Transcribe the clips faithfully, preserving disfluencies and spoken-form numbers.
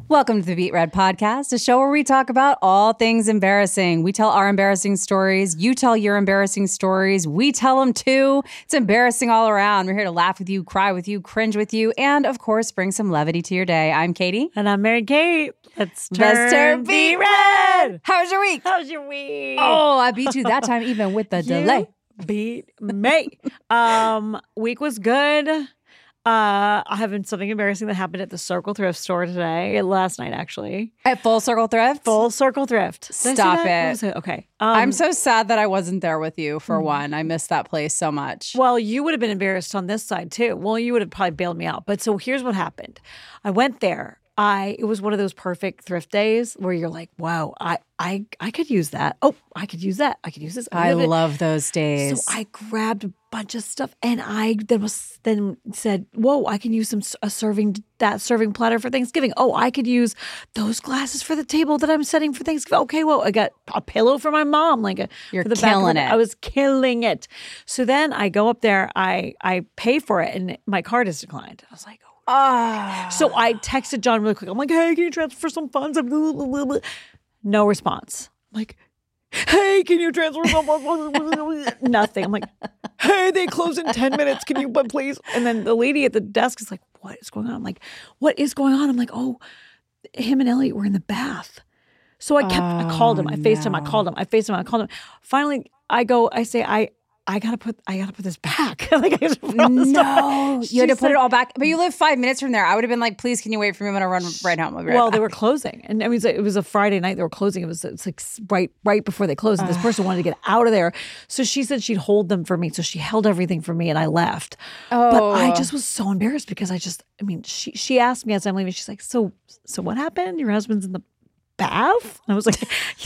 Welcome to the Beat Red Podcast, a show where we talk about all things embarrassing. We tell our embarrassing stories. You tell your embarrassing stories. We tell them too. It's embarrassing all around. We're here to laugh with you, cry with you, cringe with you, and of course, bring some levity to your day. I'm Katie. And I'm Mary Kate. Let's turn, Let's turn Beat Red. How was your week? How was your week? Oh, I beat you that time, even with the You delay. beat me. um, week was good. Uh, I have been something embarrassing that happened at the Circle Thrift store today, last night actually. At Full Circle Thrift? Full Circle Thrift. Did I say Stop that? it. What was it. Okay. Um, I'm so sad that I wasn't there with you for one. I missed that place so much. Well, you would have been embarrassed on this side too. Well, you would have probably bailed me out. But so here's what happened. I went there. I it was one of those perfect thrift days where you're like, wow, I I I could use that. Oh, I could use that. I could use this. I love it. love those days. So I grabbed a bunch of stuff, and I then was then said, "Whoa, I can use some a serving that serving platter for Thanksgiving. Oh, I could use those glasses for the table that I'm setting for Thanksgiving. Okay, well, I got a pillow for my mom, like a You're for the back of killing the- it. I was killing it. So then I go up there, I I pay for it, and my card is declined. I was like, oh. Ah. So I texted John really quick. I'm like, hey, can you transfer some funds? No response. I'm like, hey, can you transfer some funds? Nothing. I'm like, hey, they close in ten minutes. Can you, but please? And then the lady at the desk is like, what is going on? I'm like, what is going on? I'm like, oh, him and Elliot were in the bath. So I kept, I called him. I FaceTime him. I called him. I FaceTime him. I called him. Finally, I go, I say, I, I gotta put, I gotta put this back. like I gotta put all this stuff No, back. you had to She's put it like- all back. But you live five minutes from there. I would have been like, please, can you wait for me? I'm going to run right home. I'll be right Well, back. they were closing, and I mean, it was a Friday night. They were closing. It was it's like right, right before they closed. And this person wanted to get out of there, so she said she'd hold them for me. So she held everything for me, and I left. Oh. But I just was so embarrassed because I just, I mean, she she asked me as I'm leaving. She's like, "So, so what happened? Your husband's in the bath?" And I was like,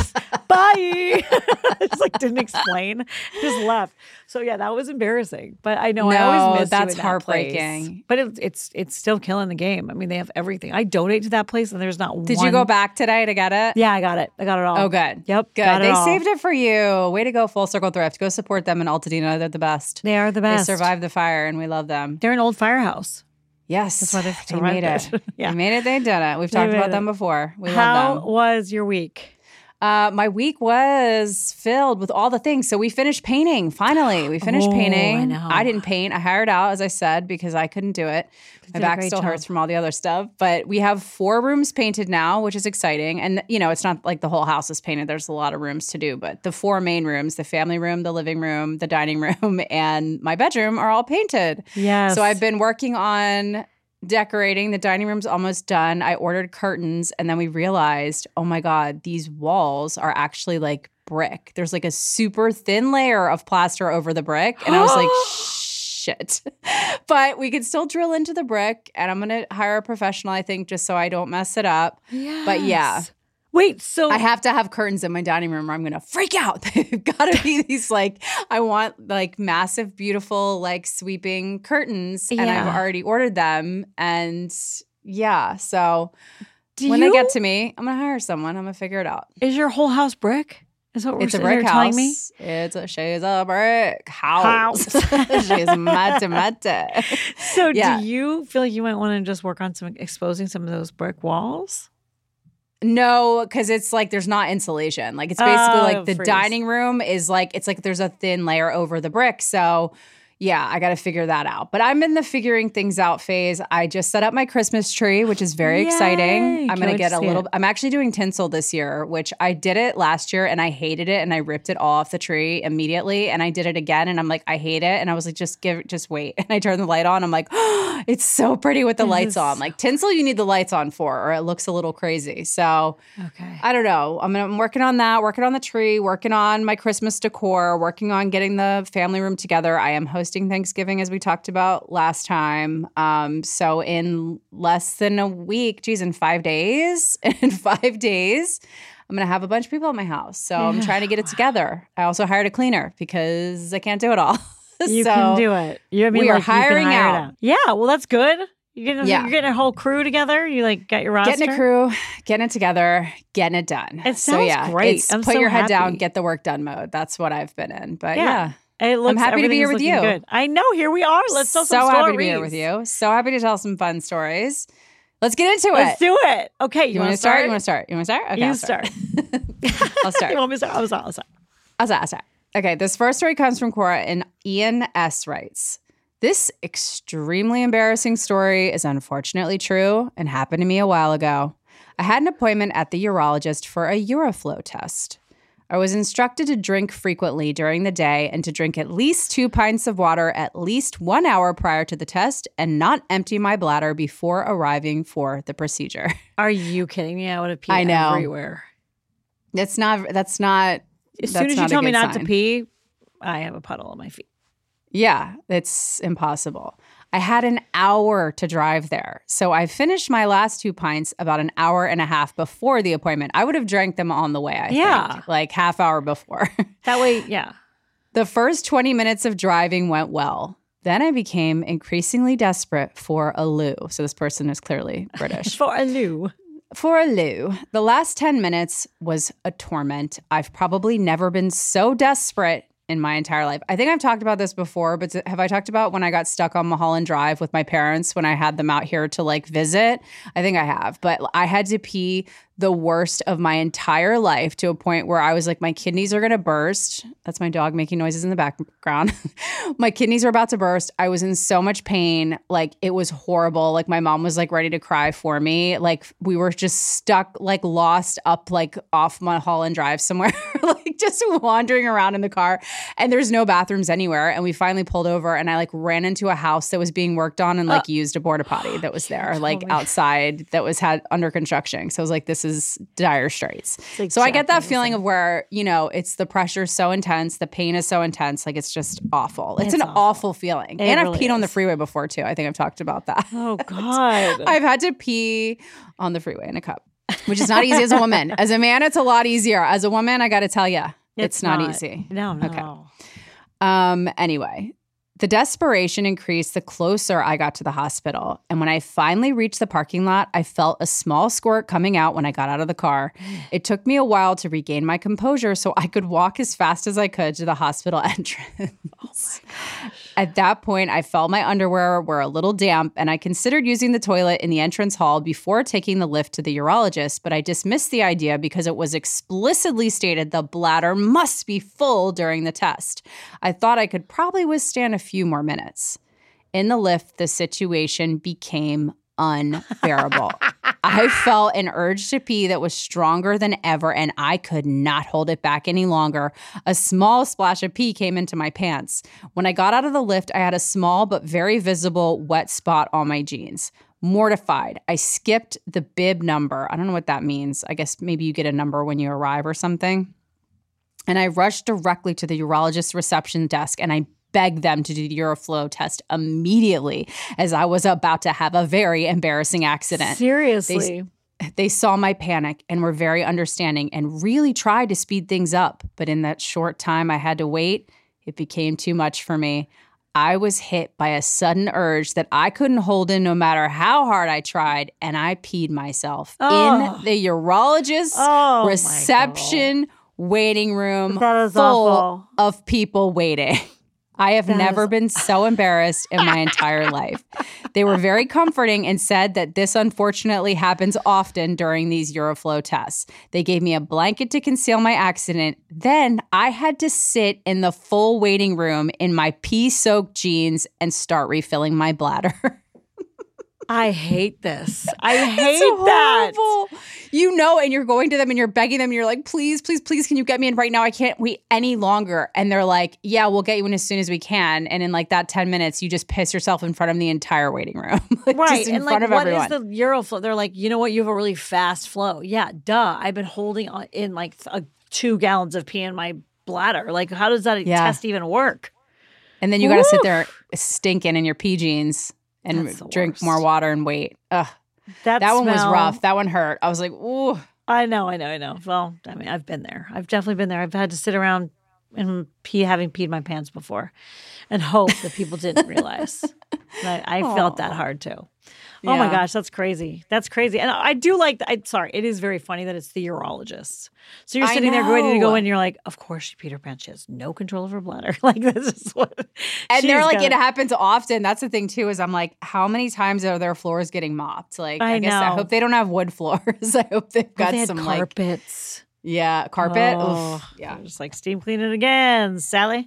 "Bye." Just like didn't explain, just left. So yeah, that was embarrassing. But I know I No, always miss you that's in that heartbreaking. place. But it's it's it's still killing the game. I mean, they have everything. I donate to that place, and there's not. Did one... you go back today to get it? Yeah, I got it. I got it all. Oh, good. Yep. Good. got it They all. saved it for you. Way to go, Full Circle Thrift. Go support them in Altadena. They're the best. They are the best. They survived the fire, and we love them. They're an old firehouse. Yes. That's why they they made survived it. it. Yeah. They made it. They did it. We've They talked made about it. them before. We How love them. was your week? Uh, my week was filled with all the things. So we finished painting. Finally, we finished Oh, painting. I know. I didn't paint. I hired out, as I said, because I couldn't do it. My did a back great still job. hurts from all the other stuff. But we have four rooms painted now, which is exciting. And you know, it's not like the whole house is painted. There's a lot of rooms to do. But the four main rooms, the family room, the living room, the dining room, and my bedroom are all painted. Yes. So I've been working on decorating. The dining room's almost done. I ordered curtains, and then we realized, oh my God, these walls are actually like brick. There's like a super thin layer of plaster over the brick. And I was like, shit. But we could still drill into the brick, and I'm going to hire a professional, I think, just so I don't mess it up. But yeah. Yes. Wait, so I have to have curtains in my dining room or I'm going to freak out. They've got to be these like, I want like massive, beautiful, like sweeping curtains. And I've Yeah. already ordered them. And yeah, so do when you, they get to me, I'm going to hire someone. I'm going to figure it out. is your whole house brick? Is what we're It's a sitting brick here house. telling me? It's a, she's a brick house. House. She's mate mate. So Yeah. do you feel like you might want to just work on some exposing some of those brick walls? No, because it's like there's not insulation. Like it's basically Oh, like the freeze. dining room is like it's like there's a thin layer over the brick. So yeah, I got to figure that out. But I'm in the figuring things out phase. I just set up my Christmas tree, which is very Yay. exciting. I'm Can't going to wait get to a see little. it. I'm actually doing tinsel this year, which I did it last year and I hated it and I ripped it all off the tree immediately. And I did it again and I'm like, I hate it. And I was like, just give, just wait. And I turned the light on. I'm like, oh, it's so pretty with the This lights is- on. Like tinsel, you need the lights on for, or it looks a little crazy. So. Okay. I don't know. I'm, I'm working on that, working on the tree, working on my Christmas decor, working on getting the family room together. I am hosting Thanksgiving, as we talked about last time. Um, so in less than a week, geez, in five days, in five days, I'm going to have a bunch of people at my house. So I'm trying to get it together. I also hired a cleaner because I can't do it all. You So can do it. You I mean we are like, you can hiring hire it out. Yeah, well that's good. You're getting, Yeah. you're getting a whole crew together. You like got your roster. Getting a crew, getting it together, getting it done. It so sounds yeah, great. It's I'm put so your head down, happy. get the work done mode. That's what I've been in. But Yeah. yeah. It looks, happy to be here everything's with looking you. Good. I know. Here we are. Let's tell so some happy stories. to be here with you. So happy to tell some fun stories. Let's get into Let's it. do it. Okay. You, You want to start? You want to start? You want to start? Okay, You I'll start. I'll start. You want me to start? I'll start. I'll start. I'll start. I'll start. Okay, this first story comes from Quora, and Ian S. writes, this extremely embarrassing story is unfortunately true and happened to me a while ago. I had an appointment at the urologist for a Uroflow test. I was instructed to drink frequently during the day and to drink at least two pints of water at least one hour prior to the test and not empty my bladder before arriving for the procedure. Are you kidding me? I would have peed I know. everywhere. That's not, that's not, As that's soon as you not a tell me good not sign. to pee, I have a puddle on my feet. Yeah, it's impossible. I had an hour to drive there. So I finished my last two pints about an hour and a half before the appointment. I would have drank them on the way, I Yeah. think, like half hour before. That way, yeah. The first twenty minutes of driving went well. Then I became increasingly desperate for a loo. So this person is clearly British. For a loo. For a loo. The last ten minutes was a torment. I've probably never been so desperate in my entire life. I think I've talked about this before, but have I talked about when I got stuck on Mulholland Drive with my parents when I had them out here to like visit? I think I have, but I had to pee the worst of my entire life to a point where I was like, my kidneys are going to burst. That's my dog making noises in the background. My kidneys are about to burst. I was in so much pain. Like it was horrible. Like my mom was like ready to cry for me. Like we were just stuck, like lost up, like off Mulholland Drive somewhere, like just wandering around in the car. And there's no bathrooms anywhere. And we finally pulled over and I like ran into a house that was being worked on and like uh, used a porta potty that was there, like outside that was had under construction. So I was like, this is dire straits. Exactly. So I get that feeling of where, you know, it's the pressure so intense, the pain is so intense, like it's just awful. It's, it's an awful, awful feeling. It and really I've peed is. on the freeway before too. I think I've talked about that. Oh God. I've had to pee on the freeway in a cup, which is not easy as a woman. As a man, it's a lot easier. As a woman, I got to tell you, it's, it's not, not easy. No, no. Okay. Um, anyway. The desperation increased the closer I got to the hospital. And when I finally reached the parking lot, I felt a small squirt coming out when I got out of the car. It took me a while to regain my composure so I could walk as fast as I could to the hospital entrance. Oh my gosh. At that point, I felt my underwear were a little damp and I considered using the toilet in the entrance hall before taking the lift to the urologist, but I dismissed the idea because it was explicitly stated the bladder must be full during the test. I thought I could probably withstand a few more minutes. In the lift, the situation became unbearable. I felt an urge to pee that was stronger than ever, and I could not hold it back any longer. A small splash of pee came into my pants. When I got out of the lift, I had a small but very visible wet spot on my jeans. Mortified, I skipped the bib number. I don't know what that means. I guess maybe you get a number when you arrive or something. And I rushed directly to the urologist's reception desk, and I begged them to do the Uroflow test immediately as I was about to have a very embarrassing accident. Seriously. They, they saw my panic and were very understanding and really tried to speed things up. But in that short time I had to wait, it became too much for me. I was hit by a sudden urge that I couldn't hold in no matter how hard I tried, and I peed myself oh. in the urologist's oh, reception waiting room that is full awful. of people waiting. I have that never is... been so embarrassed in my entire life. They were very comforting and said that this unfortunately happens often during these Uroflow tests. They gave me a blanket to conceal my accident. Then I had to sit in the full waiting room in my pee-soaked jeans and start refilling my bladder. I hate this. I hate it's that. Horrible. You know, and you're going to them and you're begging them and you're like, please, please, please, can you get me in right now? I can't wait any longer. And they're like, yeah, we'll get you in as soon as we can. And in like that ten minutes, you just piss yourself in front of the entire waiting room. like right. Just in and front like, of what everyone. is the Uroflow? They're like, you know what? You have a really fast flow. Yeah, duh. I've been holding on in like a, two gallons of pee in my bladder. Like, how does that yeah. test even work? And then you got to sit there stinking in your pee jeans and drink worst. more water and wait. Ugh. That, that one smell, was rough. That one hurt. I was like, ooh. I know, I know, I know. Well, I mean, I've been there. I've definitely been there. I've had to sit around and pee, having peed my pants before and hope that people didn't realize. I, I felt that hard too. Oh my Yeah. gosh, that's crazy. That's crazy. And I do like, I, sorry, it is very funny that it's the urologist. So you're I sitting there ready to go know. in, and you're like, of course she peed her pants. She has no control of her bladder. Like, this is what. And they're she's like, gonna- it happens often. That's the thing too, is I'm like, how many times are their floors getting mopped? Like, I, I guess I know. hope they don't have wood floors. I hope they've Oh, got they had some like, carpets. yeah, carpet. Oh, Oof, yeah. Just like steam clean it again, Sally.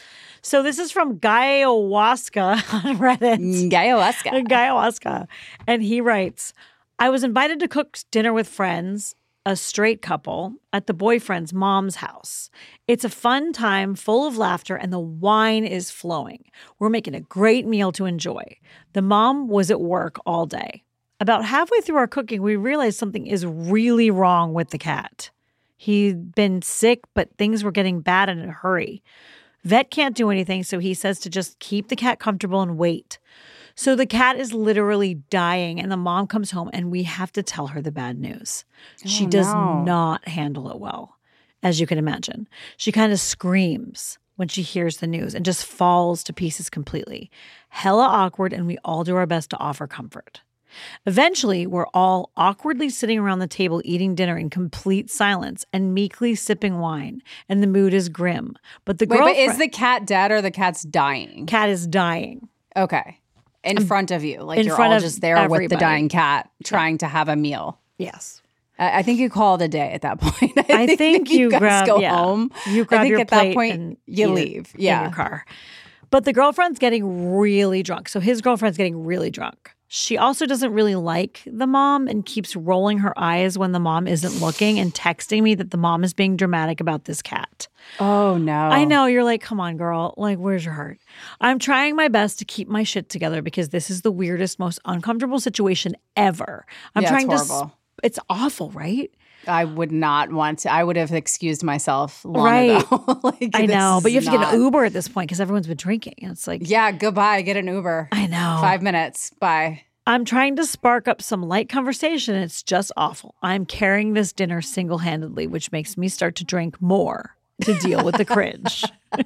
So this is from Guyawaska on Reddit. Mm, Ayahuasca. Guyawaska. And he writes, I was invited to cook dinner with friends, a straight couple, at the boyfriend's mom's house. It's a fun time full of laughter and the wine is flowing. We're making a great meal to enjoy. The mom was at work all day. About halfway through our cooking, we realized something is really wrong with the cat. He'd been sick, but things were getting bad in a hurry. Vet can't do anything, so he says to just keep the cat comfortable and wait. So the cat is literally dying, and the mom comes home, and we have to tell her the bad news. She Oh, does no. not handle it well, as you can imagine. She kind of screams when she hears the news and just falls to pieces completely. Hella awkward, and we all do our best to offer comfort. Eventually, we're all awkwardly sitting around the table eating dinner in complete silence and meekly sipping wine, and the mood is grim. But the Wait, girlfriend but is the cat dead or the cat's dying? cat is dying. Okay. In front of you. Like in you're front all of just there with the everybody. dying cat trying to have a meal. Yes. I I think you call it a day at that point. I, I think if you guys grab go yeah. home. You I grab think your at that plate point and you eat it leave. in Yeah. your car. But the girlfriend's getting really drunk. So his girlfriend's getting really drunk. She also doesn't really like the mom and keeps rolling her eyes when the mom isn't looking and texting me that the mom is being dramatic about this cat. Oh no. I know. You're like, come on, girl. Like, where's your heart? I'm trying my best to keep my shit together because this is the weirdest, most uncomfortable situation ever. I'm Yeah, it's trying to. s- horrible. It's awful, right? I would not want to. I would have excused myself long Right. ago. Like, I this know. But is you have to get not- an Uber at this point because everyone's been drinking. And it's like, Yeah, goodbye. Get an Uber. I know. Five minutes. Bye. I'm trying to spark up some light conversation. And it's just awful. I'm carrying this dinner single handedly, which makes me start to drink more to deal with the cringe.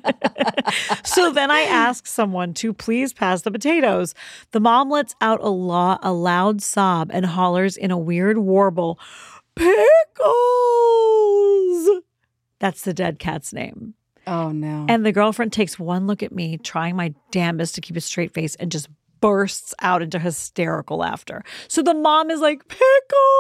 So then I ask someone to please pass the potatoes. The mom lets out a, lo- a loud sob and hollers in a weird warble, Pickles! That's the dead cat's name. Oh no. And the girlfriend takes one look at me, trying my damnedest to keep a straight face, and just bursts out into hysterical laughter. So the mom is like, Pickles!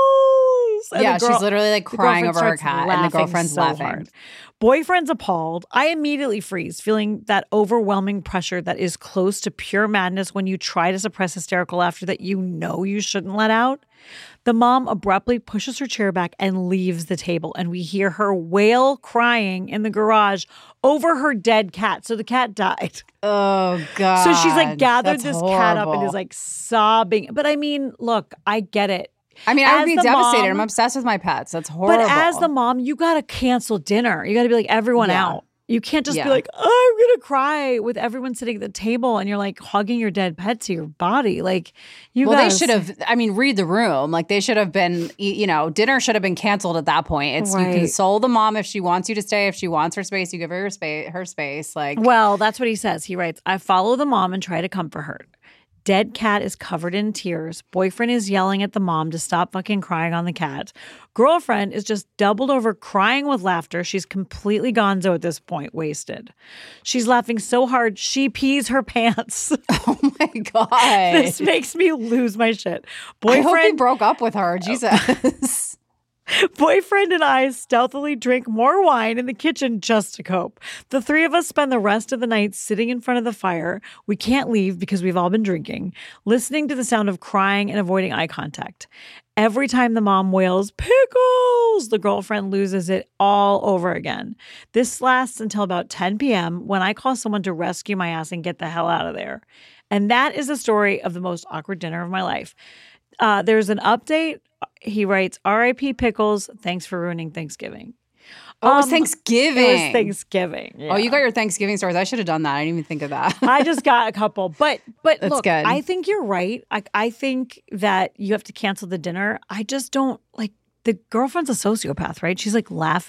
And yeah, the girl- she's literally like the crying girlfriend over her starts cat, and the girlfriend's so laughing. hard. Boyfriend's appalled. I immediately freeze, feeling that overwhelming pressure that is close to pure madness when you try to suppress hysterical laughter that you know you shouldn't let out. The mom abruptly pushes her chair back and leaves the table, and we hear her wail crying in the garage over her dead cat. So the cat died. Oh god. So she's like gathered That's this cat up and horrible. is like sobbing. But I mean, look, I get it. I mean, I as would be the devastated. mom- I'm obsessed with my pets. That's horrible. But as the mom, you got to cancel dinner. You got to be like, everyone Yeah. out. You can't just Yeah. be like, oh, I'm going to cry with everyone sitting at the table and you're like hugging your dead pet to your body. Like, you well, they guys- should have. I mean, read the room. Like they should have been. You know, dinner should have been canceled at that point. It's you Right. console the mom if she wants you to stay. If she wants her space, you give her your space. Her space. Like Well, that's what he says. He writes, I follow the mom and try to comfort her. Dead cat is covered in tears. Boyfriend is yelling at the mom to stop fucking crying on the cat. Girlfriend is just doubled over crying with laughter. She's completely gonzo at this point, wasted. She's laughing so hard she pees her pants. oh my god. This makes me lose my shit. I hope he Boyfriend broke up with her. Jesus. Boyfriend and I stealthily drink more wine in the kitchen just to cope. The three of us spend the rest of the night sitting in front of the fire. We can't leave because we've all been drinking, listening to the sound of crying and avoiding eye contact. Every time the mom wails, Pickles, the girlfriend loses it all over again. This lasts until about ten p.m. when I call someone to rescue my ass and get the hell out of there. And that is the story of the most awkward dinner of my life. Uh, there's an update. He writes, R I P Pickles, thanks for ruining Thanksgiving. Oh, it was Um, Thanksgiving. It was Thanksgiving. Oh, you got your Thanksgiving stories. I should have done that. I didn't even think of that. I just got a couple. But but That's look, good. I think you're right. I, I think that you have to cancel the dinner. I just don't like the girlfriend's a sociopath, right? She's like laughing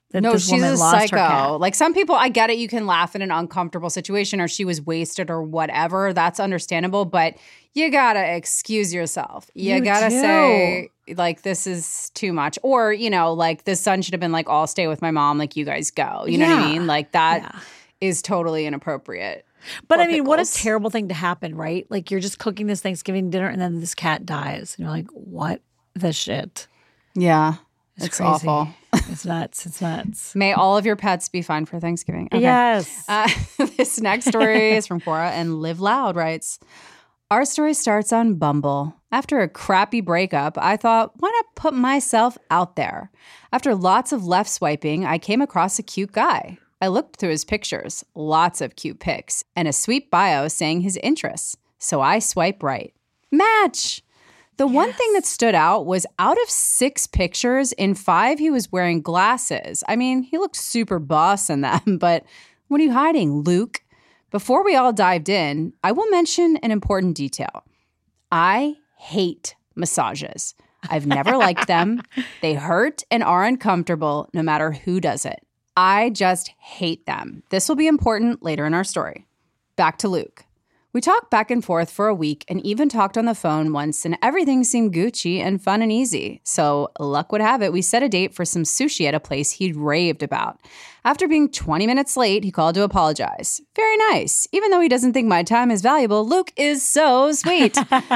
that No, this she's woman a lost her cat. psycho. Like some people, I get it. You can laugh in an uncomfortable situation or she was wasted or whatever. That's understandable. But you gotta excuse yourself. You, You gotta do. say, like, this is too much. Or, you know, like the son should have been like, I'll stay with my mom. Like, you guys go. You know what I Yeah. mean? Like that Yeah. is totally inappropriate. But Poor I mean, what a pickles. terrible thing to happen, right? Like you're just cooking this Thanksgiving dinner and then this cat dies. And you're like, what the shit? Yeah. It's, It's crazy. awful. It's nuts. It's nuts. May all of your pets be fine for Thanksgiving. Okay. Yes. Uh, this next story is from Cora, and Live Loud writes, our story starts on Bumble. After a crappy breakup, I thought, why not put myself out there? After lots of left swiping, I came across a cute guy. I looked through his pictures, lots of cute pics, and a sweet bio saying his interests. So I swipe right. Match! The one thing that stood out was out of six pictures, in five, he was wearing glasses. I mean, he looked super boss in them, but what are you hiding, Luke? Before we all dived in, I will mention an important detail. I hate massages. I've never liked them. They hurt and are uncomfortable no matter who does it. I just hate them. This will be important later in our story. Back to Luke. We talked back and forth for a week and even talked on the phone once, and everything seemed Gucci and fun and easy. So luck would have it, we set a date for some sushi at a place he'd raved about. After being twenty minutes late, he called to apologize. Very nice. Even though he doesn't think my time is valuable, Luke is so sweet.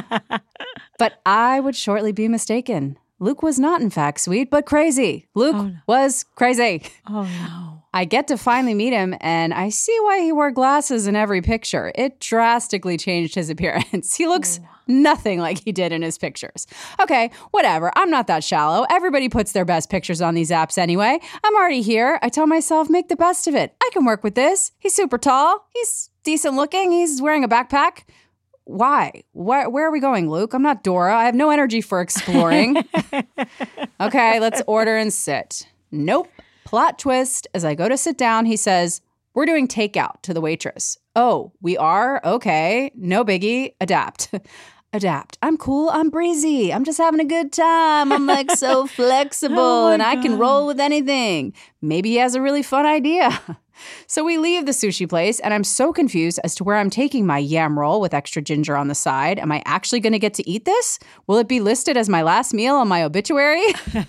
But I would shortly be mistaken. Luke was not, in fact, sweet, but crazy. Luke Oh, no. was crazy. Oh, no. I get to finally meet him, and I see why he wore glasses in every picture. It drastically changed his appearance. He looks nothing like he did in his pictures. Okay, whatever. I'm not that shallow. Everybody puts their best pictures on these apps anyway. I'm already here. I tell myself, make the best of it. I can work with this. He's super tall. He's decent looking. He's wearing a backpack. Why? Where, where are we going, Luke? I'm not Dora. I have no energy for exploring. Okay, let's order and sit. Nope. Plot twist. As I go to sit down, he says, we're doing takeout to the waitress. Oh, we are? Okay. No biggie. Adapt. Adapt. I'm cool. I'm breezy. I'm just having a good time. I'm like so flexible Oh my and I can God. roll with anything. Maybe he has a really fun idea. So we leave the sushi place, and I'm so confused as to where I'm taking my yam roll with extra ginger on the side. Am I actually going to get to eat this? Will it be listed as my last meal on my obituary?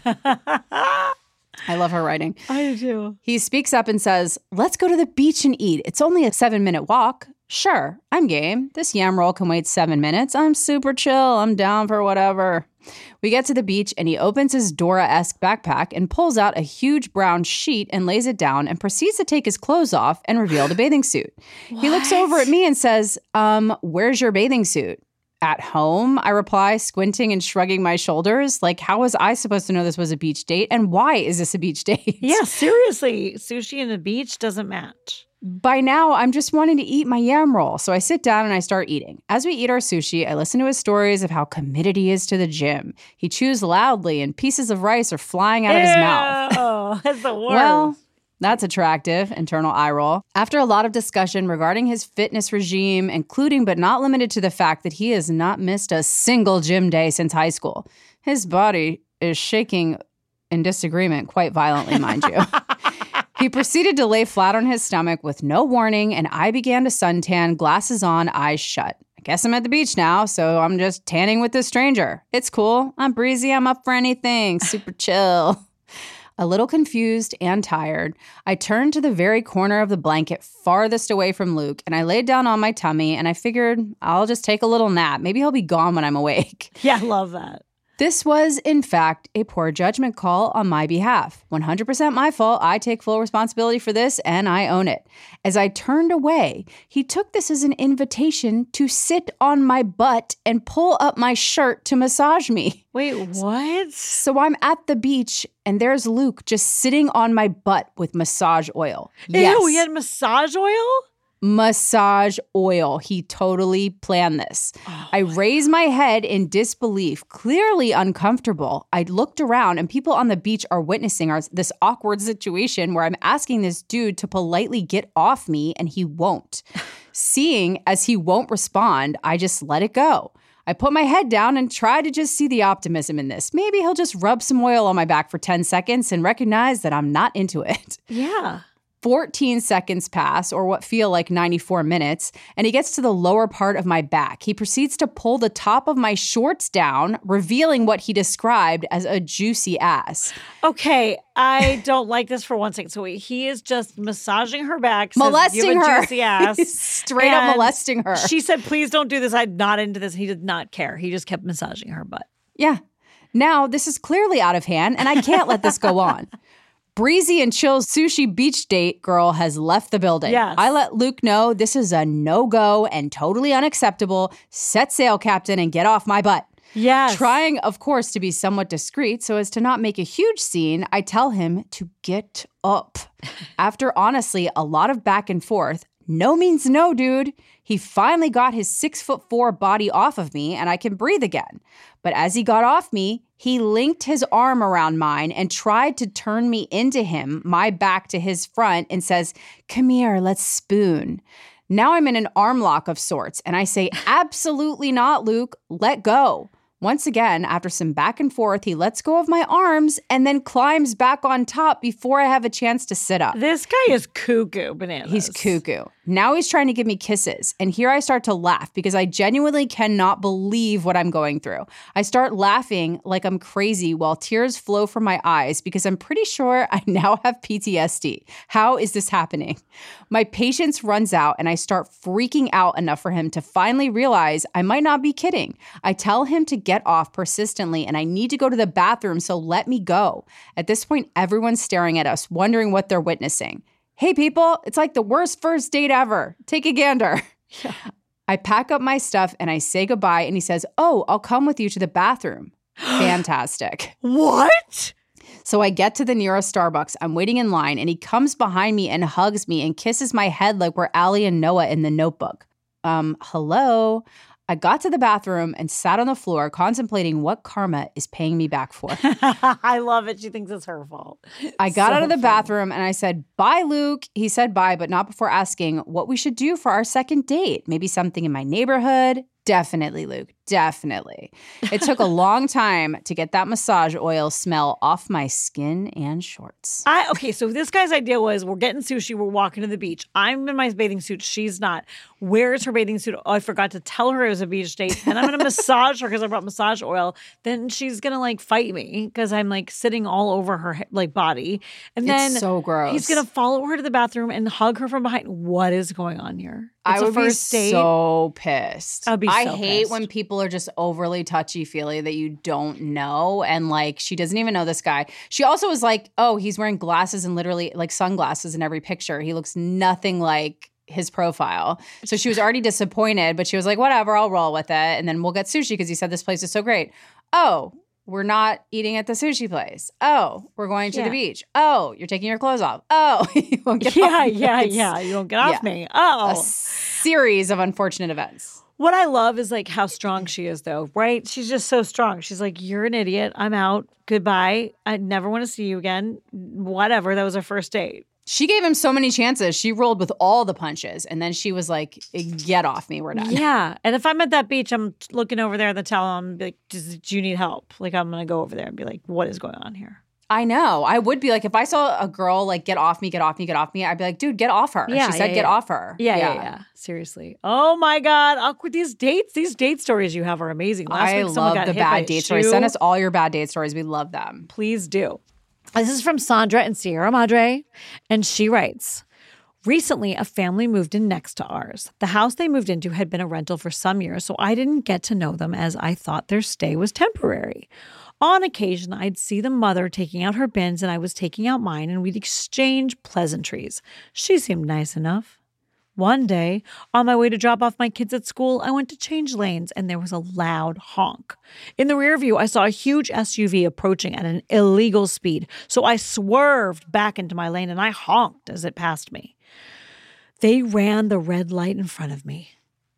I love her writing. I do. He speaks up and says, let's go to the beach and eat. It's only a seven minute walk. Sure, I'm game. This yam roll can wait seven minutes. I'm super chill. I'm down for whatever. We get to the beach and he opens his Dora-esque backpack and pulls out a huge brown sheet and lays it down and proceeds to take his clothes off and reveal the bathing suit. He looks over at me and says, um, where's your bathing suit? At home, I reply, squinting and shrugging my shoulders. Like, how was I supposed to know this was a beach date? And why is this a beach date? Yeah, seriously. Sushi and the beach doesn't match. By now, I'm just wanting to eat my yam roll. So I sit down and I start eating. As we eat our sushi, I listen to his stories of how committed he is to the gym. He chews loudly and pieces of rice are flying out of his mouth. Oh, that's the worst. Well, that's attractive, internal eye roll. After a lot of discussion regarding his fitness regime, including but not limited to the fact that he has not missed a single gym day since high school, his body is shaking in disagreement quite violently, mind you. He proceeded to lay flat on his stomach with no warning, and I began to suntan, glasses on, eyes shut. I guess I'm at the beach now, so I'm just tanning with this stranger. It's cool. I'm breezy. I'm up for anything. Super chill. A little confused and tired, I turned to the very corner of the blanket farthest away from Luke, and I laid down on my tummy, and I figured I'll just take a little nap. Maybe he'll be gone when I'm awake. Yeah, I love that. This was, in fact, a poor judgment call on my behalf. one hundred percent my fault. I take full responsibility for this, and I own it. As I turned away, he took this as an invitation to sit on my butt and pull up my shirt to massage me. Wait, what? So I'm at the beach, and there's Luke just sitting on my butt with massage oil. Yes. Ew, he had massage oil? Massage oil. He totally planned this. Oh, I raised my head in disbelief, clearly uncomfortable. I looked around and people on the beach are witnessing our, this awkward situation where I'm asking this dude to politely get off me and he won't. Seeing as he won't respond, I just let it go. I put my head down and try to just see the optimism in this. Maybe he'll just rub some oil on my back for ten seconds and recognize that I'm not into it. Yeah. fourteen seconds pass, or what feel like ninety-four minutes, and he gets to the lower part of my back. He proceeds to pull the top of my shorts down, revealing what he described as a juicy ass. Okay, I don't like this for one second. So he is just massaging her back, says, molesting "You have a her. juicy ass." He's straight up And molesting her. She said, "Please don't do this. I'm not into this." He did not care. He just kept massaging her butt. Yeah. Now, this is clearly out of hand, and I can't let this go on. Breezy and chill sushi beach date girl has left the building. Yes. I let Luke know this is a no-go and totally unacceptable. Set sail, Captain, and get off my butt. Yes. Trying, of course, to be somewhat discreet so as to not make a huge scene, I tell him to get up. After, honestly, a lot of back and forth, no means no, dude. He finally got his six foot four body off of me and I can breathe again. But as he got off me, he linked his arm around mine and tried to turn me into him, my back to his front, and says, "Come here, let's spoon." Now I'm in an arm lock of sorts, and I say, "Absolutely not, Luke. Let go." Once again, after some back and forth, he lets go of my arms and then climbs back on top before I have a chance to sit up. This guy is cuckoo bananas. He's cuckoo. Now he's trying to give me kisses. And here I start to laugh because I genuinely cannot believe what I'm going through. I start laughing like I'm crazy while tears flow from my eyes because I'm pretty sure I now have P T S D. How is this happening? My patience runs out and I start freaking out enough for him to finally realize I might not be kidding. I tell him to get off persistently and I need to go to the bathroom, so let me go. At this point, everyone's staring at us, wondering what they're witnessing. Hey, people, it's like the worst first date ever. Take a gander. Yeah. I pack up my stuff and I say goodbye, and he says, "Oh, I'll come with you to the bathroom." Fantastic. What? So I get to the nearest Starbucks. I'm waiting in line, and he comes behind me and hugs me and kisses my head like we're Allie and Noah in The Notebook. Um, hello? I got to the bathroom and sat on the floor contemplating what karma is paying me back for. I love it. She thinks it's her fault. I got So out of the funny. bathroom and I said, "Bye, Luke." He said bye, but not before asking what we should do for our second date. Maybe something in my neighborhood. Definitely, Luke. Definitely. It took a long time to get that massage oil smell off my skin and shorts. I okay, so this guy's idea was we're getting sushi, we're walking to the beach. I'm in my bathing suit, she's not. Where's her bathing suit? Oh, I forgot to tell her it was a beach date. And I'm gonna massage her because I brought massage oil. Then she's gonna like fight me because I'm like sitting all over her like body. And then It's so gross. he's gonna follow her to the bathroom and hug her from behind. What is going on here? It's I a would first be date. so pissed. I'd be I so hate pissed. when people are just overly touchy-feely that you don't know. And like, she doesn't even know this guy. She also was like, oh, he's wearing glasses and literally like sunglasses in every picture. He looks nothing like his profile. So she was already disappointed, but she was like, whatever, I'll roll with it. And then we'll get sushi because he said this place is so great. Oh, we're not eating at the sushi place. Oh, we're going to Yeah. the beach. Oh, you're taking your clothes off. Oh, you won't get Yeah, off. yeah, It's yeah. You won't get off yeah. me. Oh. A series of unfortunate events. What I love is like how strong she is, though, right? She's just so strong. She's like, "You're an idiot. I'm out. Goodbye. I never want to see you again. Whatever. That was our first date." She gave him so many chances. She rolled with all the punches. And then she was like, get off me. We're done. Yeah. And if I'm at that beach, I'm looking over there at the towel. I'm like, "Does, do you need help?" Like, I'm going to go over there and be like, "What is going on here?" I know. I would be like, if I saw a girl like, get off me, get off me, get off me, I'd be like, dude, get off her. Yeah, she said, yeah, get yeah. off her. Yeah, yeah, yeah. Seriously. Oh my God. Awkward. These dates, these date stories you have are amazing. Last I week, someone love got the hit by bad a date stories. shoe. Send us all your bad date stories. We love them. Please do. This is from Sandra and Sierra Madre, and she writes, "Recently, a family moved in next to ours. The house they moved into had been a rental for some years, so I didn't get to know them as I thought their stay was temporary. On occasion, I'd see the mother taking out her bins and I was taking out mine, and we'd exchange pleasantries. She seemed nice enough. One day, on my way to drop off my kids at school, I went to change lanes and there was a loud honk. In the rear view, I saw a huge S U V approaching at an illegal speed, so I swerved back into my lane and I honked as it passed me. They ran the red light in front of me.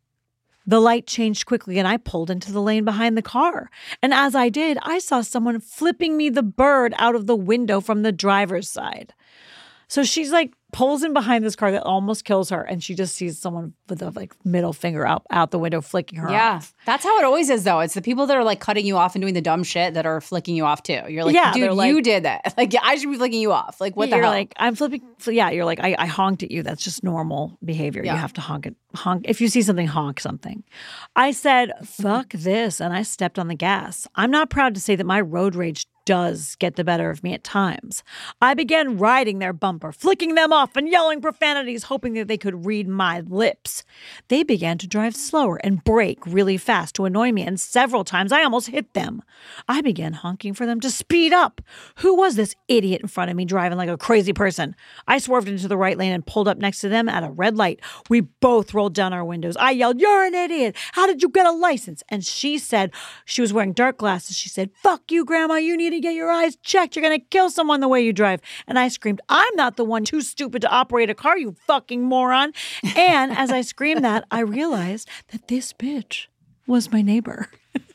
The light changed quickly and I pulled into the lane behind the car. And as I did, I saw someone flipping me the bird out of the window from the driver's side. So she's like pulls in behind this car that almost kills her, and she just sees someone with a like middle finger out out the window, flicking her Yeah. off. That's how it always is, though. It's the people that are like cutting you off and doing the dumb shit that are flicking you off too. You're like, Yeah, dude, they're like- you did that. Like, I should be flicking you off. Like, what the you're hell? like, I'm flipping. Yeah, you're like, I, I honked at you. That's just normal behavior. Yeah. You have to honk it. Honk if you see something. Honk something. I said, "Fuck this," and I stepped on the gas. I'm not proud to say that my road rage does get the better of me at times. I began riding their bumper, flicking them off and yelling profanities, hoping that they could read my lips. They began to drive slower and brake really fast to annoy me, and several times I almost hit them. I began honking for them to speed up. Who was this idiot in front of me driving like a crazy person? I swerved into the right lane and pulled up next to them at a red light. We both rolled down our windows. I yelled, "You're an idiot. How did you get a license?" And she said, she was wearing dark glasses. She said, "Fuck you, Grandma. You need to get your eyes checked. You're going to kill someone the way you drive." And I screamed, "I'm not the one too stupid to operate a car, you fucking moron." And as I screamed that, I realized that this bitch was my neighbor.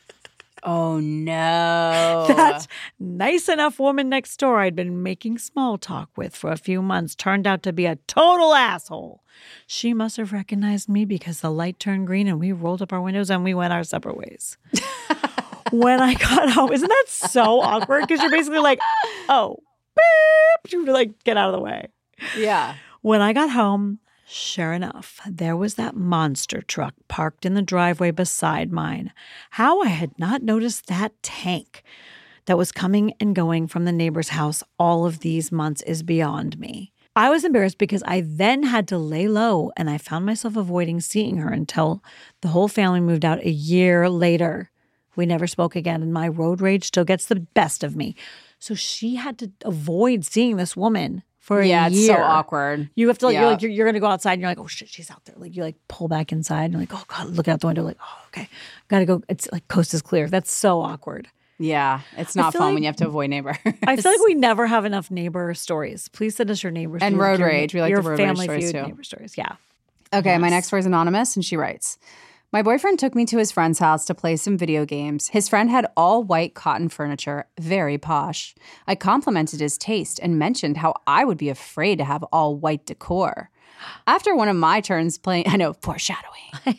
Oh, no. That nice enough woman next door I'd been making small talk with for a few months turned out to be a total asshole. She must have recognized me because the light turned green and we rolled up our windows and we went our separate ways. When I got home, isn't that so awkward? Because you're basically like, oh, beep, you like get out of the way. Yeah. When I got home, sure enough, there was that monster truck parked in the driveway beside mine. How I had not noticed that tank that was coming and going from the neighbor's house all of these months is beyond me. I was embarrassed because I then had to lay low, and I found myself avoiding seeing her until the whole family moved out a year later. We never spoke again, and my road rage still gets the best of me. So she had to avoid seeing this woman for a Yeah, year. it's so awkward. You have to like, Yeah. you're like, you're, you're going to go outside and you're like, oh shit, she's out there. Like you like pull back inside and you're like, oh God, look out the window. Like, oh, okay. Got to go. It's like coast is clear. That's so awkward. Yeah. It's not feel fun like- when you have to avoid neighbors. I feel like we never have enough neighbor stories. Please send us your neighbor And stories. road your, rage. We like your the road rage family stories, feud too. neighbor stories. Yeah. Okay, my Yes. next story is anonymous, and she writes, "My boyfriend took me to his friend's house to play some video games. His friend had all white cotton furniture, very posh. I complimented his taste and mentioned how I would be afraid to have all white decor. After one of my turns playing, I know, foreshadowing.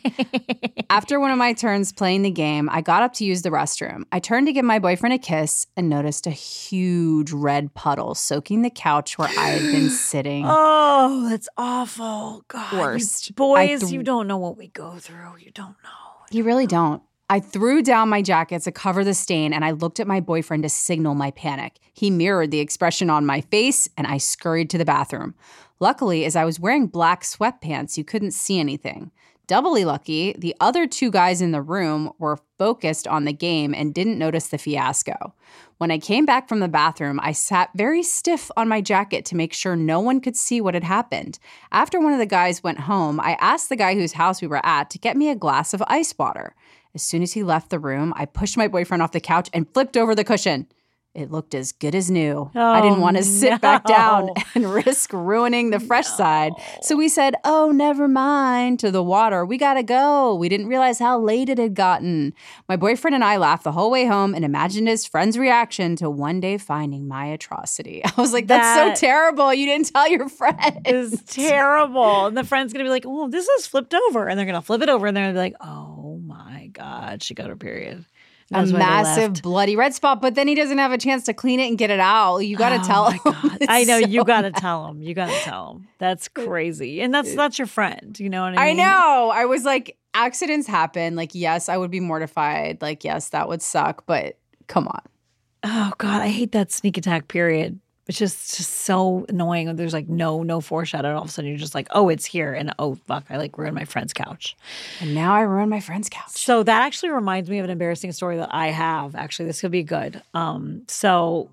After one of my turns playing the game, I got up to use the restroom. I turned to give my boyfriend a kiss and noticed a huge red puddle soaking the couch where I had been sitting. Oh, that's awful. God. you Worst. boys, I th- you don't know what we go through. You don't know. You really don't. I threw down my jacket to cover the stain, and I looked at my boyfriend to signal my panic. He mirrored the expression on my face, and I scurried to the bathroom. Luckily, as I was wearing black sweatpants, you couldn't see anything. Doubly lucky, the other two guys in the room were focused on the game and didn't notice the fiasco. When I came back from the bathroom, I sat very stiff on my jacket to make sure no one could see what had happened. After one of the guys went home, I asked the guy whose house we were at to get me a glass of ice water. As soon as he left the room, I pushed my boyfriend off the couch and flipped over the cushion. It looked as good as new. I didn't want to sit no. back down and risk ruining the fresh side. So we said, "Oh, never mind," to the water. "We gotta go." We didn't realize how late it had gotten. My boyfriend and I laughed the whole way home and imagined his friend's reaction to one day finding my atrocity. I was like, that's That- so terrible. You didn't tell your friend. Is terrible. And the friend's going to be like, oh, this is flipped over. And they're going to flip it over and they're going to be like, oh my God, she got her period. A That's why they massive left. bloody red spot, but then he doesn't have a chance to clean it and get it out. You got to Oh tell my him. God. It's I know so- you got to tell him. You got to tell him. That's crazy. And that's that's your friend. You know what I I mean? know. I was like, accidents happen. Like, yes, I would be mortified. Like, yes, that would suck. But come on. Oh God, I hate that sneak attack period. It's just just so annoying. There's like no no foreshadow. All of a sudden you're just like, oh, it's here, and oh fuck, I like ruined my friend's couch. And now I ruined my friend's couch. So that actually reminds me of an embarrassing story that I have. Actually, this could be good. Um, so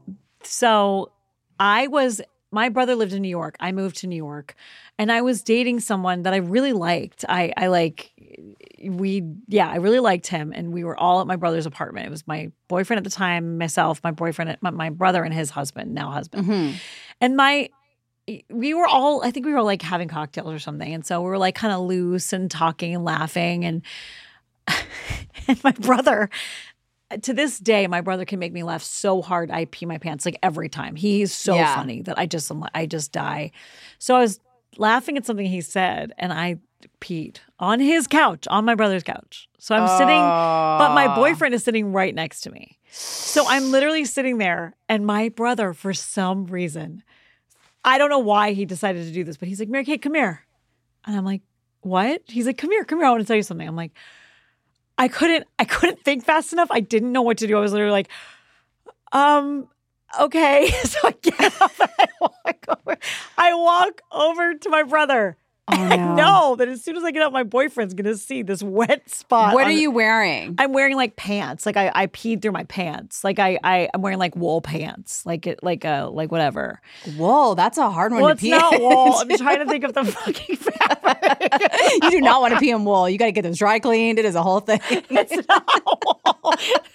so I was my brother lived in New York. I moved to New York, and I was dating someone that I really liked. I I like we yeah, I really liked him, and we were all at my brother's apartment. It was my boyfriend at the time, myself, my boyfriend, my, my brother, and his husband, now husband, Mhm. and my. We were all, I think we were like having cocktails or something. And so we were like kind of loose and talking and laughing. And, and my brother to this day, my brother can make me laugh so hard I pee my pants like every time. He's so Yeah. funny that I just I'm like, I just die. So I was laughing at something he said, and I peed on his couch, on my brother's couch. So I'm sitting, but my boyfriend is sitting right next to me. So I'm literally sitting there, and my brother, for some reason, I don't know why he decided to do this, but he's like, Mary Kate, come here. And I'm like, what? He's like, come here, come here. I want to tell you something. I'm like, I couldn't, I couldn't think fast enough. I didn't know what to do. I was literally like, um, okay. So I get up and I walk over. I walk over to my brother. Oh, no. I know that as soon as I get up, my boyfriend's going to see this wet spot. What on are the- you wearing? I'm wearing like pants. Like I, I peed through my pants. Like I, I, I'm wearing like wool pants. Like it, like a, like whatever. Wool. That's a hard one Well, to it's pee not in. wool. I'm trying to think of the fucking fabric. You do not want to pee in wool. You got to get those dry cleaned. It is a whole thing. It's not wool.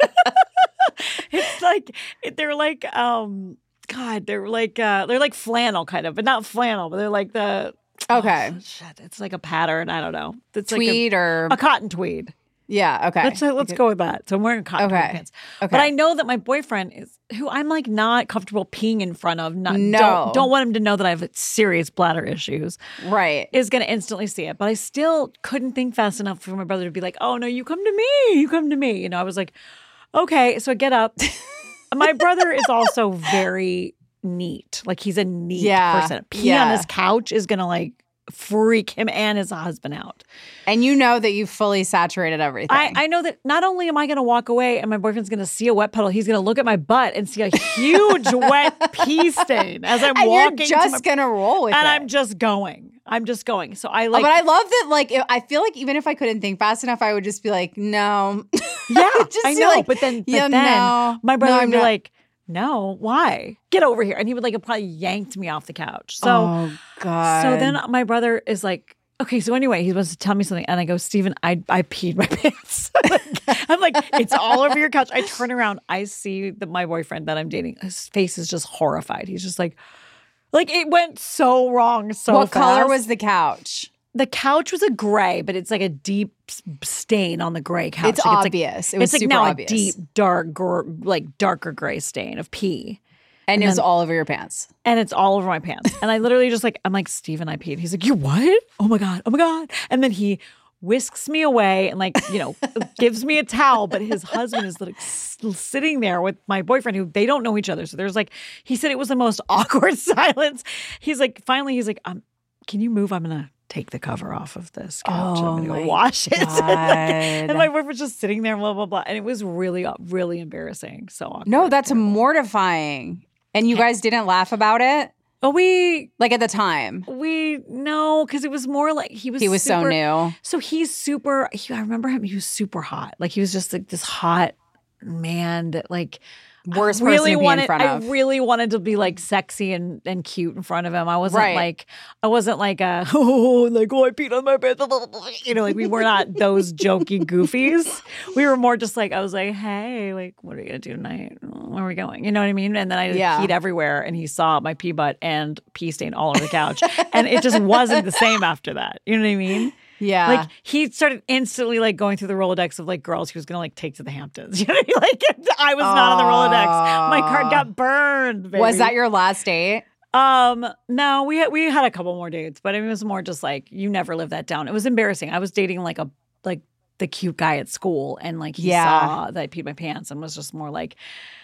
It's like they're like um God, they're like uh they're like flannel kind of, but not flannel, but they're like the Okay. oh, shit. It's like a pattern. I don't know. It's Tweed like or a, a cotton tweed. yeah. Okay. Let's let's go with that. So I'm wearing cotton Okay. tweed pants. Okay. But I know that my boyfriend is who I'm like not comfortable peeing in front of. Not, No. don't, don't want him to know that I have serious bladder issues. right. Is going to instantly see it. But I still couldn't think fast enough for my brother to be like, oh, no, you come to me. You come to me. You know, I was like, okay. So I get up. My brother is also very neat. Like he's a neat Yeah. person. Pee Yeah. on his couch is going to like freak him and his husband out. And you know that you've fully saturated everything. I, I know that not only am I going to walk away and my boyfriend's going to see a wet puddle, he's going to look at my butt and see a huge wet pee stain as I'm and walking. you're to my- just gonna roll with and it. I'm just going. I'm just going. So I Oh, like. but I love that. Like, if, I feel like even if I couldn't think fast enough, I would just be like, no. Yeah, Just I be know. like, but then, but yeah, then no. my brother No, would I'm be not. like, no, why? Get over here. And he would like have probably yanked me off the couch. So, oh god. so then my brother is like, okay, so anyway, he wants to tell me something. And I go, Steven, I, I peed my pants. I'm like, it's all over your couch. I turn around. I see that my boyfriend that I'm dating, his face is just horrified. He's just like, like it went so wrong so what color fast. was the couch? The couch was a gray, but it's like a deep s- stain on the gray couch. It's like, obvious. Like, It was it's like super now obvious. a deep, dark, gr- like darker gray stain of pee. And, it was then- all over your pants. And it's all over my pants. And I literally just like, I'm like, Steven, I peed. He's like, you what? Oh my God. Oh my God. And then he whisks me away and like, you know, gives me a towel. But his husband is like s- sitting there with my boyfriend who they don't know each other. So there's like, he said it was the most awkward silence. He's like, finally, he's like, um, can you move? I'm going to take the cover off of this couch. Oh I'm going to my go wash it. God. and my boyfriend's just sitting there, blah, blah, blah. And it was really, really embarrassing. So awkward. No, that's Terrible. mortifying. And you guys didn't laugh about it? Oh, we Like at the time. We no, because it was more like he was. He was so super- new. So he's super. He, I remember him. He was super hot. Like he was just like this hot man that like Worst I really person to be wanted. in front of. I really wanted to be like sexy and and cute in front of him. I wasn't Right. like I wasn't like a oh like oh I peed on my pants. You know, like we were not those jokey goofies. We were more just like I was like, hey, like what are you gonna do tonight? Where are we going? You know what I mean? And then I just Yeah. peed everywhere, and he saw my pee butt and pee stain all over the couch, and it just wasn't the same after that. You know what I mean? Yeah. Like he started instantly like going through the Rolodex of like girls he was gonna like take to the Hamptons. You know what I mean? Like I was not on the Rolodex. My card got burned. Baby. was that your last date? Um, no, we had we had a couple more dates, but it was more just like you never live that down. It was embarrassing. I was dating like a like the cute guy at school, and like he Yeah. saw that I peed my pants and was just more like,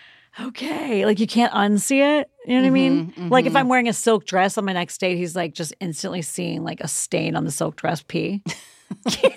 okay, like you can't unsee it. You know what I mean? Mhm, Like if mhm. I'm wearing a silk dress on my next date, he's like just instantly seeing like a stain on the silk dress pee. Okay,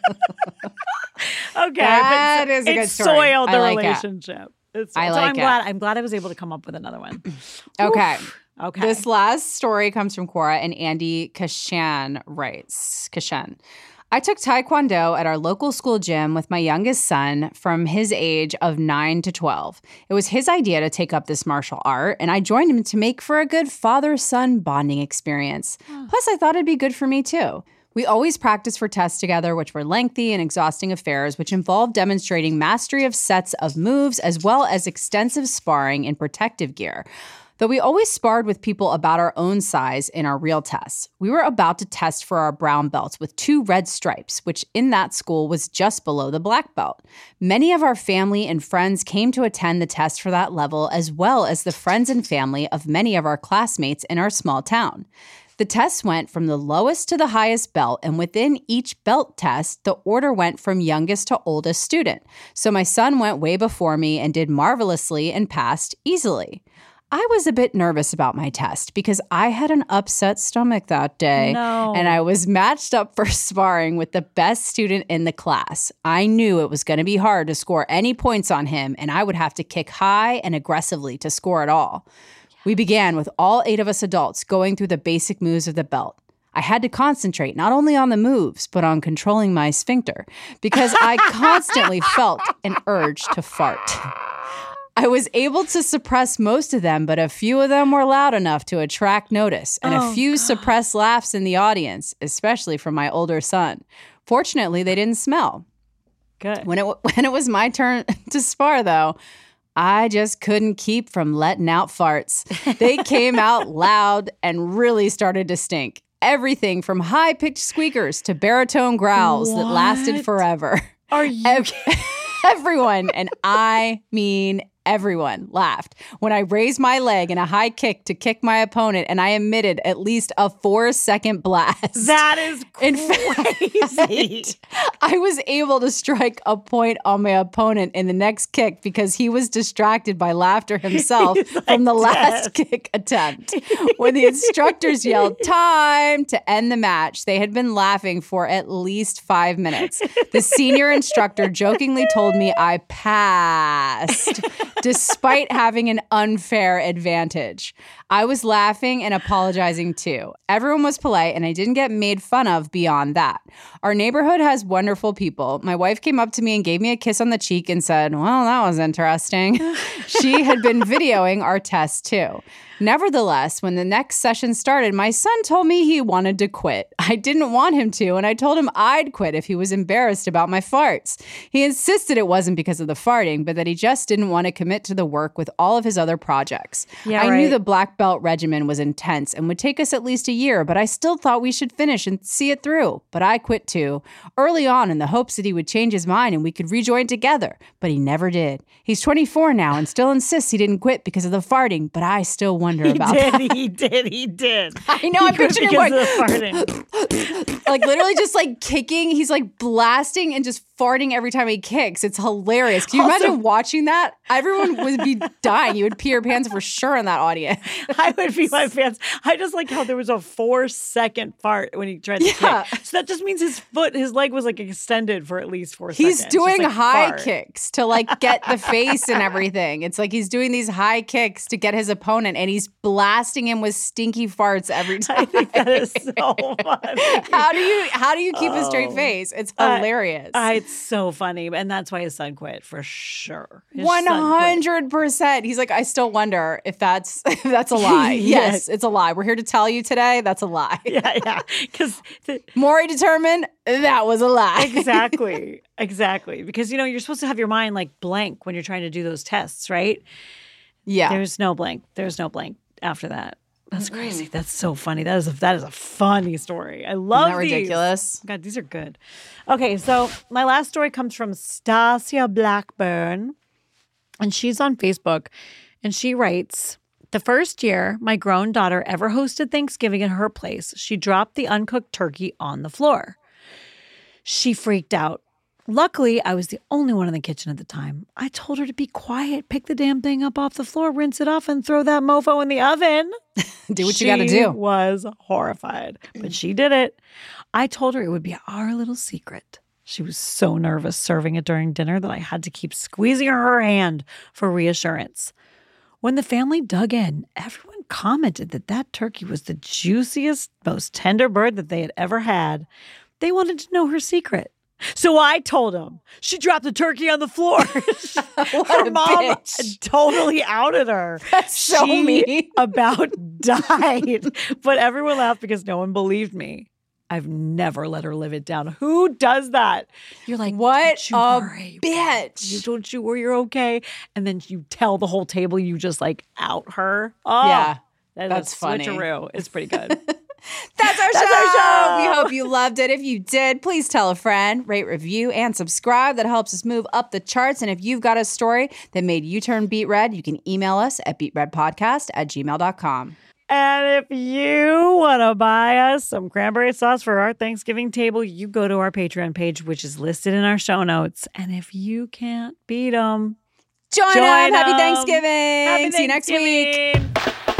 That but is a it good story. soiled the I like it. relationship. It's, I so like I'm it. glad. I'm glad I was able to come up with another one. Okay. Oof. Okay. This last story comes from Cora, and Andy Kashan writes, Kashan. I took Taekwondo at our local school gym with my youngest son from his age of nine to twelve. It was his idea to take up this martial art, and I joined him to make for a good father-son bonding experience. Plus, I thought it'd be good for me too. We always practiced for tests together, which were lengthy and exhausting affairs, which involved demonstrating mastery of sets of moves as well as extensive sparring in protective gear. Though we always sparred with people about our own size in our real tests, we were about to test for our brown belts with two red stripes, which in that school was just below the black belt. Many of our family and friends came to attend the test for that level, as well as the friends and family of many of our classmates in our small town. The test went from the lowest to the highest belt, and within each belt test, the order went from youngest to oldest student. So my son went way before me and did marvelously and passed easily. I was a bit nervous about my test because I had an upset stomach that day, No. and I was matched up for sparring with the best student in the class. I knew it was going to be hard to score any points on him, and I would have to kick high and aggressively to score it all. We began with all eight of us adults going through the basic moves of the belt. I had to concentrate not only on the moves, but on controlling my sphincter because I constantly felt an urge to fart. I was able to suppress most of them, but a few of them were loud enough to attract notice, and Oh, a few God. suppressed laughs in the audience, especially from my older son. Fortunately, they didn't smell. Good. When it when it was my turn to spar, though, I just couldn't keep from letting out farts. They came out loud and really started to stink. Everything from high-pitched squeakers to baritone growls that lasted What? forever. Are you Ev- Everyone, and I mean everyone, laughed when I raised my leg in a high kick to kick my opponent, and I emitted at least a four-second blast. That is In crazy. fact, I was able to strike a point on my opponent in the next kick because he was distracted by laughter himself He's like from the last dead. kick attempt. When the instructors yelled time to end the match, they had been laughing for at least five minutes. The senior instructor jokingly told me I passed, despite having an unfair advantage. I was laughing and apologizing too. Everyone was polite, and I didn't get made fun of beyond that. Our neighborhood has wonderful people. My wife came up to me and gave me a kiss on the cheek and said, well, that was interesting. She had been videoing our test too. Nevertheless, when the next session started, my son told me he wanted to quit. I didn't want him to, and I told him I'd quit if he was embarrassed about my farts. He insisted it wasn't because of the farting, but that he just didn't want to commit to the work with all of his other projects. Yeah, I right. knew the black belt regimen was intense and would take us at least a year, but I still thought we should finish and see it through. But I quit too, early on in the hopes that he would change his mind and we could rejoin together. But he never did. He's twenty-four now and still insists he didn't quit because of the farting, but I still wonder He about did, that. he did, he did. I know, He I'm quit picturing him because going, of the farting. like literally just like kicking. He's like blasting and just farting every time he kicks. It's hilarious. Can you Also- imagine watching that? Everyone would be dying. You would pee your pants for sure in that audience. I would be my fans. I just like how there was a four second fart when he tried to Yeah. kick. So that just means his foot, his leg was like extended for at least four He's seconds. doing Just, like, high fart. kicks to like get the face and everything. It's like he's doing these high kicks to get his opponent, and he's blasting him with stinky farts every time. I think that is so funny. How do you how do you keep a straight Oh. face? It's I- hilarious. I, it's so funny, and that's why his son quit for sure. His One son quit. hundred percent. He's like, I still wonder if that's if that's a lie. Yes. Yes, it's a lie. We're here to tell you today that's a lie. Yeah, yeah, because Maury determined that was a lie. exactly, exactly. Because you know you're supposed to have your mind like blank when you're trying to do those tests, right? Yeah. There's no blank. There's no blank after that. That's crazy. That's so funny. That is a, that is a funny story. I love Isn't that these. ridiculous? God, these are good. Okay, so my last story comes from Stasia Blackburn, and she's on Facebook, and she writes, the first year my grown daughter ever hosted Thanksgiving in her place, she dropped the uncooked turkey on the floor. She freaked out. Luckily, I was the only one in the kitchen at the time. I told her to be quiet, pick the damn thing up off the floor, rinse it off, and throw that mofo in the oven. Do what She you got to do. was horrified, but she did it. I told her it would be our little secret. She was so nervous serving it during dinner that I had to keep squeezing her hand for reassurance. When the family dug in, everyone commented that that turkey was the juiciest, most tender bird that they had ever had. They wanted to know her secret. So I told them she dropped the turkey on the floor. Her a mom bitch. totally outed her. That's so She mean. about died. But everyone laughed because no one believed me. I've never let her live it down. Who does that? You're like, what don't you a worry, bitch. You, don't you worry, you're okay. And then you tell the whole table you just like out her. Oh, Yeah, that that's is a funny. switcheroo. It's pretty good. That's our That's show. our show. We hope you loved it. If you did, please tell a friend, rate, review, and subscribe. That helps us move up the charts. And if you've got a story that made you turn beet red, you can email us at beetredpodcast at gmail dot com. And if you want to buy us some cranberry sauce for our Thanksgiving table, you go to our Patreon page, which is listed in our show notes. And if you can't beat them, Join, join up. Happy them. Thanksgiving. Happy See you next week. Thanksgiving.